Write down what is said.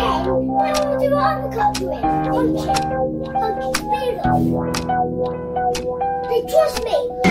Then we'll do uppercut to him. Punch him. Punch his beard off. Hey, trust me.